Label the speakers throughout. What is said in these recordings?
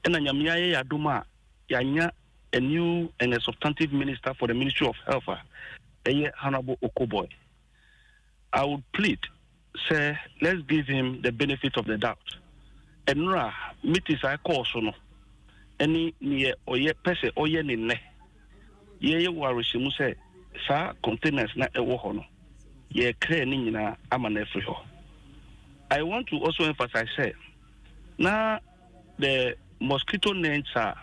Speaker 1: and Nyamia Yaduma Yanya, a new and a substantive minister for the Ministry of Health, Honorable Okoboy. I would plead, say, let's give him the benefit of the doubt. And Ra, meeting I call so no. Any near or yet pese or yen in ne. Ye warishimu say, sa containers na e wohono. Ye clear nina amanefri ho. I want to also emphasize, say, now the mosquito nets are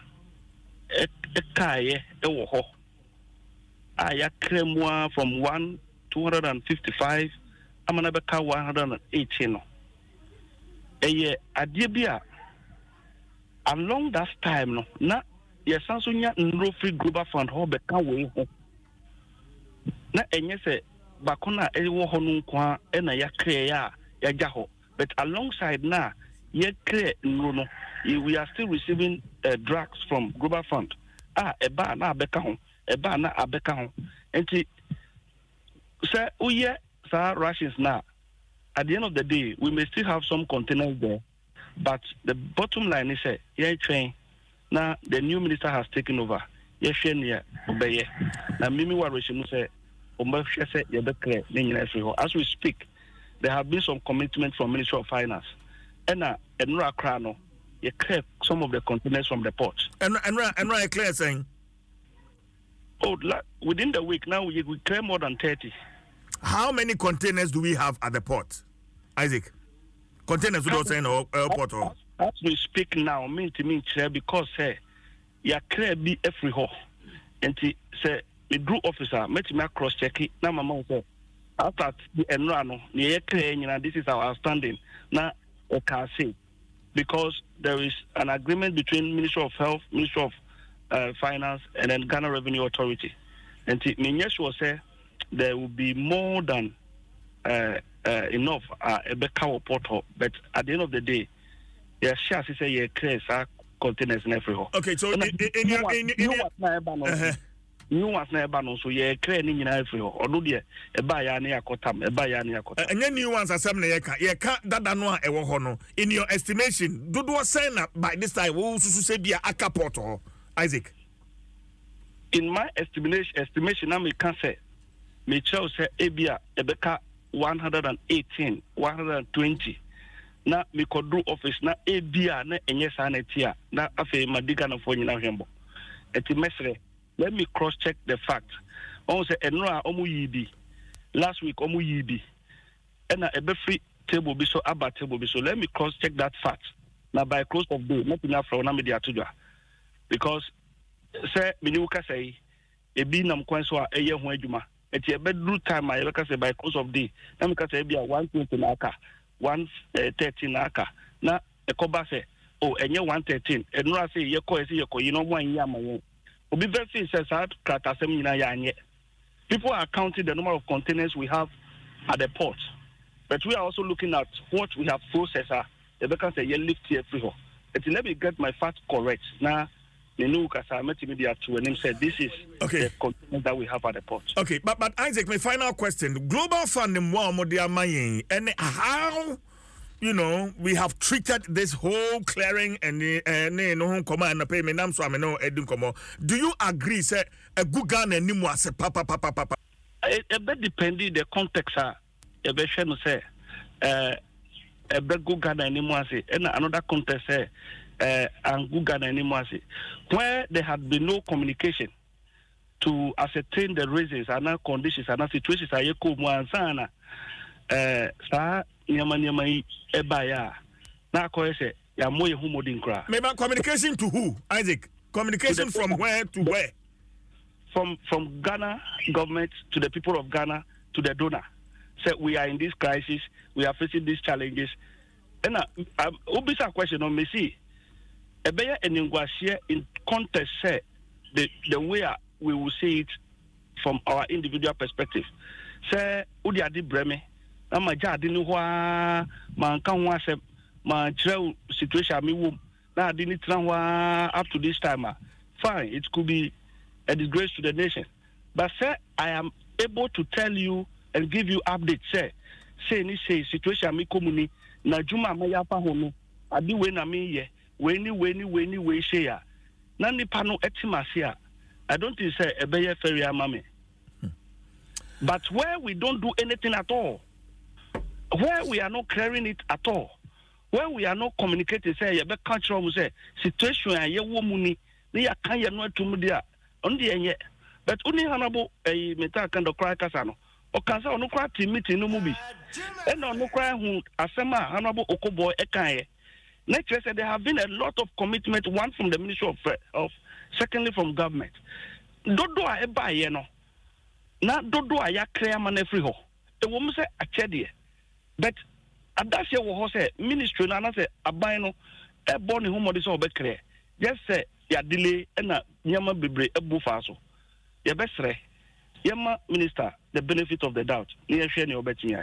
Speaker 1: ekaye ewoho. Aya kremwa from 255, amanabeka 118. Eye adibia along that time no na yesansonya nrofri global fund ho beka we ho. Na enye se bakona ewo ho no kwa e na yakre ya jaho. But alongside na yakre nro no we are still receiving drugs from global fund. Eba na abeka ho, eba na abeka ho. Enti say uye sa rations na at the end of the day we may still have some containers there, but the bottom line is train now the new minister has taken over. Yes, obey. Now Mimi Warishimu say as we speak, there have been some commitment from Ministry of Finance. And Nura Krano, you clear some of the containers from the port.
Speaker 2: And Nura clear saying,
Speaker 1: oh, within the week now we clear more than 30.
Speaker 2: How many containers do we have at the port, Isaac? Containers we don't say no airport or.
Speaker 1: As we speak now, mean because you clear be every hole. And say the group officer met me cross check it. Now my mom say after the enrano, this is our outstanding. Now I can say because there is an agreement between Ministry of Health, Ministry of Finance, and then Ghana Revenue Authority. And Minyes will say there will be more than enough a beka portal, but at the end of the day, yeah, sure, say yeah, clear containers in every hole.
Speaker 2: Okay, so
Speaker 1: new ones never no so yeah, clear in every hole. Or do ye a buy ya near cotam, a buy ya near cotam.
Speaker 2: And then new ones are some ye can't that no e wohono. In your estimation, do was saying by this time we say be a portal, Isaac.
Speaker 1: In my estimation, I can say. Me chow say ebia ebeka 118 120 na me kodru office na ebia na enye sa na tia na afi madiga na fo nyina hwembo eti mesre let me cross check the fact on say enro a omu yibi last week omu yibi na ebe free table bi so aba table bi so let me cross check that fact na by close of day not enough for na me dia tudwa because say me ni uka say ebi nam kwan so a eye ho adwuma it's a bedroom time. I look at by close of day. Let me say be a 120 naka, 113 naka. Now a coba say, oh, and you're 113. And no, I say you know 1 year. My be very says that people are counting the number of containers we have at the port, but we are also looking at what we have processed. The because say you lift here free. Let me get my facts correct now. This is
Speaker 2: okay.
Speaker 1: The containers that we have at the port.
Speaker 2: Okay, but Isaac, my final question: Global Fund and how we have treated this whole clearing and command payment. I'm so I know do you agree? Say a good gun and nimu say papa.
Speaker 1: A bit depending the context. A bit say a bit good gun and nimu say and another context say. And Google anymore, where there had been no communication to ascertain the reasons and conditions and situations. I echo Mwansana, Sir Yamanyamai Ebaya. Now, I say, Yamoy Humodinkra.
Speaker 2: Maybe communication to who, Isaac? Communication from where to where?
Speaker 1: From Ghana government to the people of Ghana to the donor. Say, we are in this crisis, we are facing these challenges. And a question on me see. Ebeya eningwashia in context say the way we will see it from our individual perspective. Say udi adi breme na maja adi ni hwa manka ho asem ma kire situation mi wom na adi ni tran up to this time fine, it could be a disgrace to the nation, but say I am able to tell you and give you updates say ni say situation mi komuni na juma ma ya pa ho no adi we na mi ye we share. Na nipa no etimase a I don't think say ebeye ferry amame. But where we don't do anything at all, where we are not clearing it at all, where we are not communicating, say you be cultural say situation a ye wo mu ni ya kan ye no atum dia on de enye. But only honorable meta kan do cry kasa no o kan say ono cry team meeting no mu bi e no ono cry hu asema honorable Okoboy e kan ye. Next year said there have been a lot of commitment, one from the Ministry of secondly from government. Dodo a eba ye no na dodo a ya clear man free ho e wo mu say achede. But adase wo ho say ministry na say aban no e bo ne ho modi say obekre just say ya delay na nyama bebre ebu fa so ye besre yema minister the benefit of the doubt ne ye hwe ne obetinya